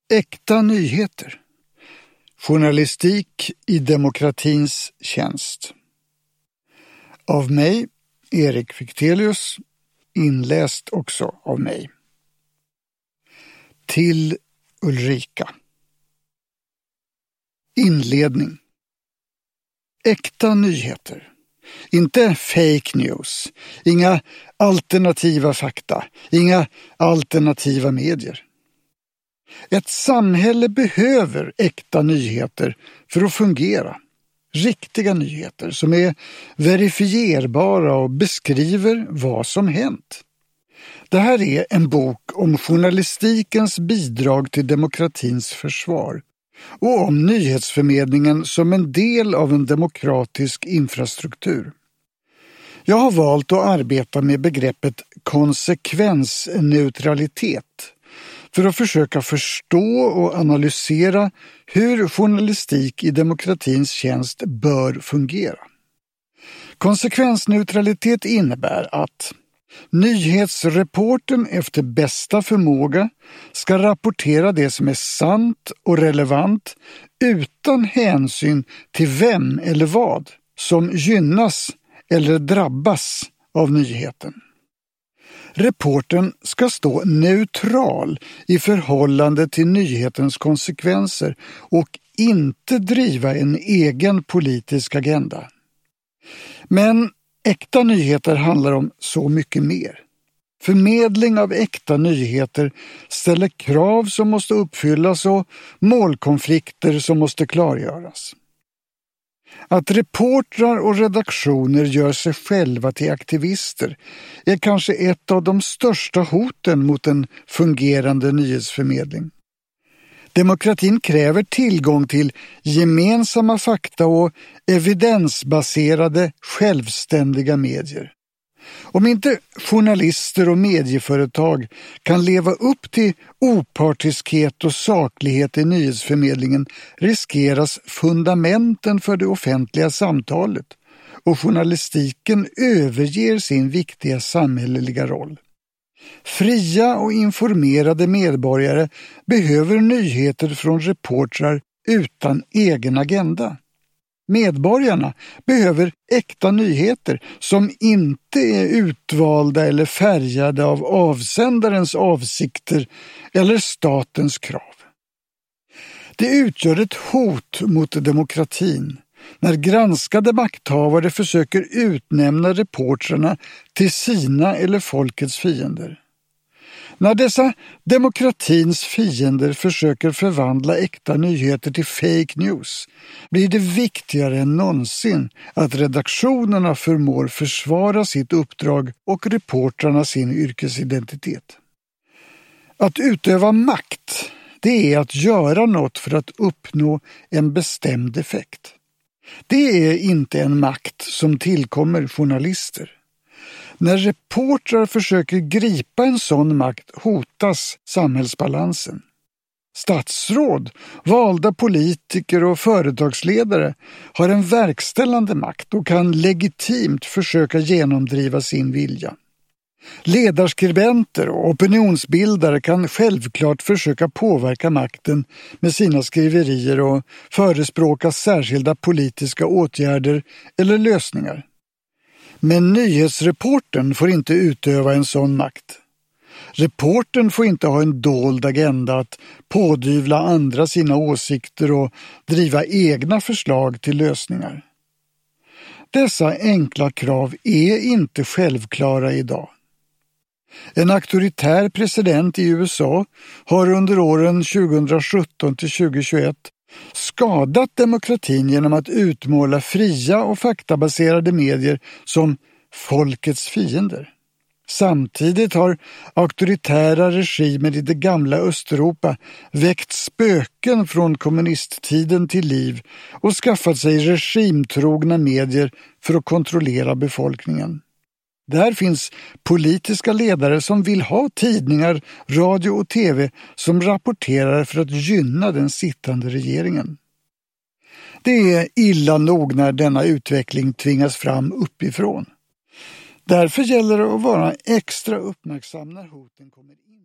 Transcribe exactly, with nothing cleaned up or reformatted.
Äkta nyheter. Journalistik i demokratins tjänst. Av mig, Erik Fichtelius, inläst också av mig. Till Ulrika. Inledning. Äkta nyheter. Inte fake news. Inga alternativa fakta. Inga alternativa medier. Ett samhälle behöver äkta nyheter för att fungera. Riktiga nyheter som är verifierbara och beskriver vad som hänt. Det här är en bok om journalistikens bidrag till demokratins försvar och om nyhetsförmedlingen som en del av en demokratisk infrastruktur. Jag har valt att arbeta med begreppet konsekvensneutralitet för att försöka förstå och analysera hur journalistik i demokratins tjänst bör fungera. Konsekvensneutralitet innebär att nyhetsreporten efter bästa förmåga ska rapportera det som är sant och relevant utan hänsyn till vem eller vad som gynnas eller drabbas av nyheten. Reportern ska stå neutral i förhållande till nyhetens konsekvenser och inte driva en egen politisk agenda. Men äkta nyheter handlar om så mycket mer. Förmedling av äkta nyheter ställer krav som måste uppfyllas och målkonflikter som måste klargöras. Att reportrar och redaktioner gör sig själva till aktivister är kanske ett av de största hoten mot en fungerande nyhetsförmedling. Demokratin kräver tillgång till gemensamma fakta och evidensbaserade självständiga medier. Om inte journalister och medieföretag kan leva upp till opartiskhet och saklighet i nyhetsförmedlingen riskeras fundamenten för det offentliga samtalet och journalistiken överger sin viktiga samhälleliga roll. Fria och informerade medborgare behöver nyheter från reportrar utan egen agenda. Medborgarna behöver äkta nyheter som inte är utvalda eller färgade av avsändarens avsikter eller statens krav. Det utgör ett hot mot demokratin när granskade makthavare försöker utnämna reportrarna till sina eller folkets fiender. När dessa demokratins fiender försöker förvandla äkta nyheter till fake news blir det viktigare än någonsin att redaktionerna förmår försvara sitt uppdrag och reportrarna sin yrkesidentitet. Att utöva makt, det är att göra något för att uppnå en bestämd effekt. Det är inte en makt som tillkommer journalister. När reportrar försöker gripa en sån makt hotas samhällsbalansen. Statsråd, valda politiker och företagsledare har en verkställande makt och kan legitimt försöka genomdriva sin vilja. Ledarskribenter och opinionsbildare kan självklart försöka påverka makten med sina skriverier och förespråka särskilda politiska åtgärder eller lösningar. Men nyhetsreportern får inte utöva en sån makt. Reportern får inte ha en dold agenda att pådyvla andra sina åsikter och driva egna förslag till lösningar. Dessa enkla krav är inte självklara idag. En auktoritär president i U S A har under åren tjugosjutton till tjugohundratjugoett skadat demokratin genom att utmåla fria och faktabaserade medier som folkets fiender. Samtidigt har auktoritära regimer i det gamla Östeuropa väckt spöken från kommunisttiden till liv och skaffat sig regimtrogna medier för att kontrollera befolkningen. Där finns politiska ledare som vill ha tidningar, radio och tv som rapporterar för att gynna den sittande regeringen. Det är illa nog när denna utveckling tvingas fram uppifrån. Därför gäller det att vara extra uppmärksam när hoten kommer in.